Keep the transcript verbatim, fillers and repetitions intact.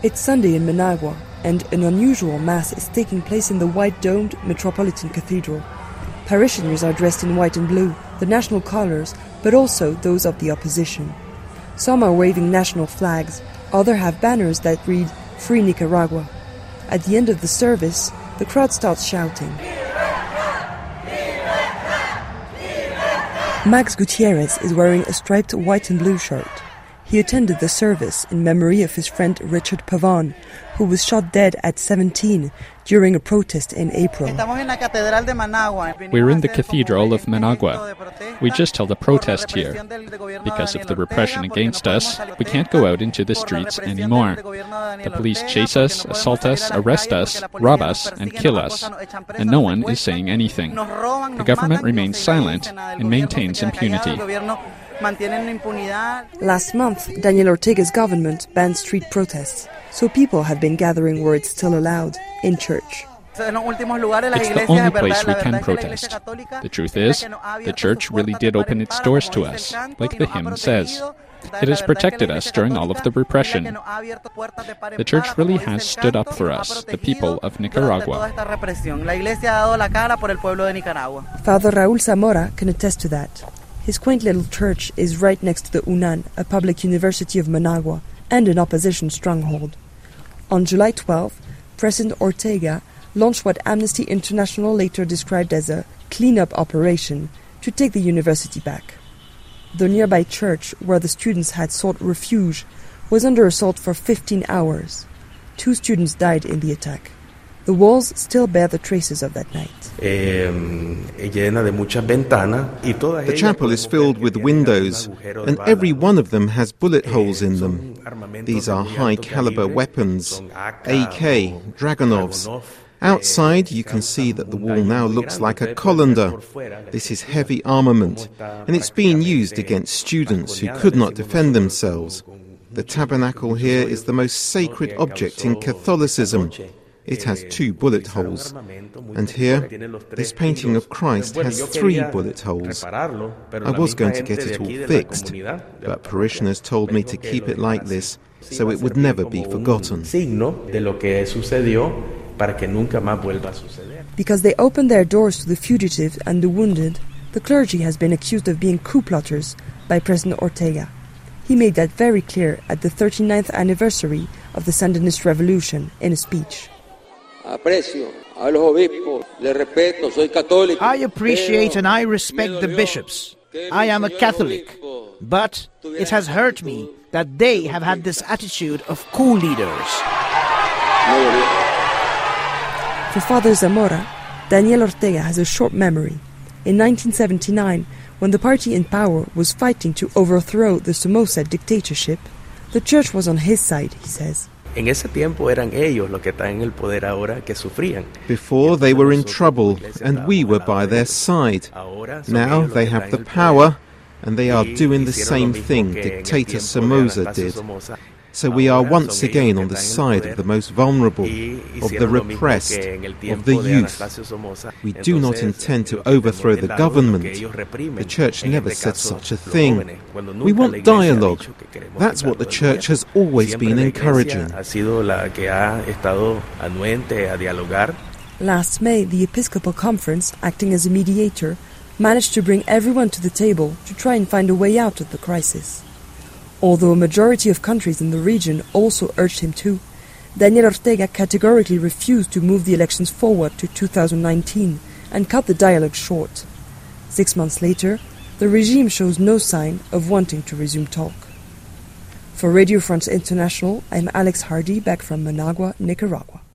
It's Sunday in Managua, and an unusual mass is taking place in the white-domed Metropolitan Cathedral. Parishioners are dressed in white and blue, the national colours, but also those of the opposition. Some are waving national flags, others have banners that read, "Free Nicaragua." At the end of the service, the crowd starts shouting. Max Gutierrez is wearing a striped white and blue shirt. He attended the service in memory of his friend Richard Pavon, who was shot dead at seventeen during a protest in April. We're in the Cathedral of Managua. We just held a protest here. Because of the repression against us, we can't go out into the streets anymore. The police chase us, assault us, arrest us, rob us, and kill us. And no one is saying anything. The government remains silent and maintains impunity. Last month, Daniel Ortega's government banned street protests, so people have been gathering where it's still allowed, in church. It's the only place we can protest. The truth is, the church really did open its doors to us, like the hymn says. It has protected us during all of the repression. The church really has stood up for us, the people of Nicaragua. Father Raúl Zamora can attest to that. His quaint little church is right next to the U N A N, a public university of Managua, and an opposition stronghold. On July twelfth, President Ortega launched what Amnesty International later described as a clean-up operation to take the university back. The nearby church, where the students had sought refuge, was under assault for fifteen hours. Two students died in the attack. The walls still bear the traces of that night. The chapel is filled with windows, and every one of them has bullet holes in them. These are high-caliber weapons, A K, Dragunovs. Outside, you can see that the wall now looks like a colander. This is heavy armament, and it's being used against students who could not defend themselves. The tabernacle here is the most sacred object in Catholicism. It has two bullet holes. And here, this painting of Christ has three bullet holes. I was going to get it all fixed, but parishioners told me to keep it like this, so it would never be forgotten. Because they opened their doors to the fugitive and the wounded, the clergy has been accused of being coup plotters by President Ortega. He made that very clear at the thirty-ninth anniversary of the Sandinist Revolution in a speech. I appreciate and I respect the bishops. I am a Catholic, but it has hurt me that they have had this attitude of coup leaders. For Father Zamora, Daniel Ortega has a short memory. In nineteen seventy-nine, when the party in power was fighting to overthrow the Somoza dictatorship, the church was on his side, he says. Before, they were in trouble, and we were by their side. Now they have the power, and they are doing the same thing dictator Somoza did. So we are once again on the side of the most vulnerable, of the repressed, of the youth. We do not intend to overthrow the government. The church never said such a thing. We want dialogue. That's what the church has always been encouraging. Last May, the Episcopal Conference, acting as a mediator, managed to bring everyone to the table to try and find a way out of the crisis. Although a majority of countries in the region also urged him to, Daniel Ortega categorically refused to move the elections forward to two thousand nineteen and cut the dialogue short. Six months later, the regime shows no sign of wanting to resume talk. For Radio France International, I'm Alex Hardy, back from Managua, Nicaragua.